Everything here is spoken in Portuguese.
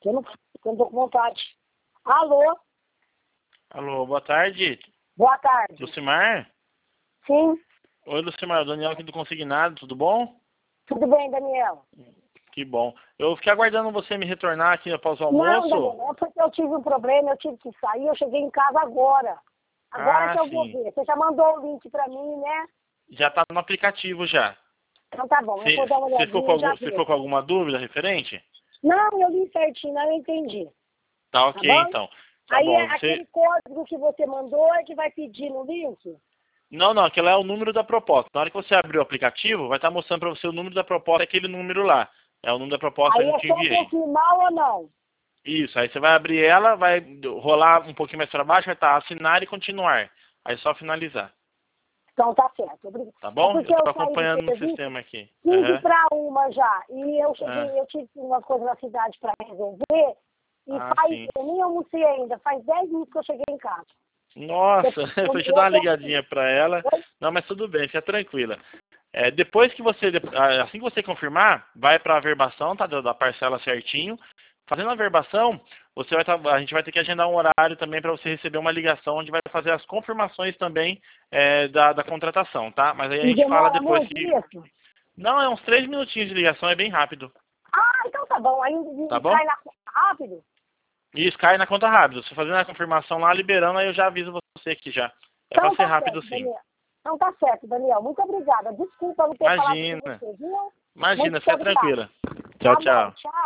Eu não tô com vontade. Alô? Alô, boa tarde. Boa tarde. Lucimar? Sim. Oi, Lucimar, Daniel aqui do Consignado, tudo bom? Tudo bem, Daniel? Que bom. Eu fiquei aguardando você me retornar aqui após o Não, almoço. Daniel, é porque eu tive um problema, eu tive que sair, eu cheguei em casa agora. Agora que eu vou ver. Você já mandou o link pra mim, né? Já tá no aplicativo já. Então tá bom, eu vou dar uma Você olhadinha ficou com alguma dúvida referente? Não, eu li certinho, não, eu entendi. Tá Tá ok, bom? então. Tá Aí bom. aquele código que você mandou é que vai pedir no link? Não, aquele é o número da proposta. Na hora que você abrir o aplicativo, vai estar mostrando para você o número da proposta, é aquele número lá. É o número da proposta Aí que eu é te só enviei. confirmar ou não? Isso, aí você vai abrir ela, vai rolar um pouquinho mais para baixo, vai estar assinar e continuar. Aí é só finalizar. Então tá certo. Obrigado. Tá É bom? porque Eu eu estou saí do acompanhando no serviço sistema aqui. 15 para 1 já. E eu cheguei, eu tive uma coisa na cidade para resolver. E Sim. eu nem almocei ainda. Faz 10 minutos que eu cheguei em casa. Nossa, eu fui te dar uma ligadinha para ela. Não, mas tudo bem, fica tranquila. Depois que assim que você confirmar, vai para a verbação, tá? Da parcela certinho. Fazendo a verbação, a gente vai ter que agendar um horário também para você receber uma ligação onde vai fazer as confirmações também da contratação, tá? Mas aí a E gente fala demora depois muito que... isso? Não, é uns 3 minutinhos de ligação, é bem rápido. Ah, então tá bom. Aí Tá bom? cai na rápido? Isso, cai na conta rápido. Você fazendo a confirmação lá, liberando, aí eu já aviso você aqui já. É para Então ser tá rápido certo, sim. Daniel. Então tá certo, Daniel. Muito obrigada. Desculpa não ter falado com Imagina. você, viu? Imagina, Muito fica obrigada. tranquila. Tchau, Tá bom, tchau. tchau.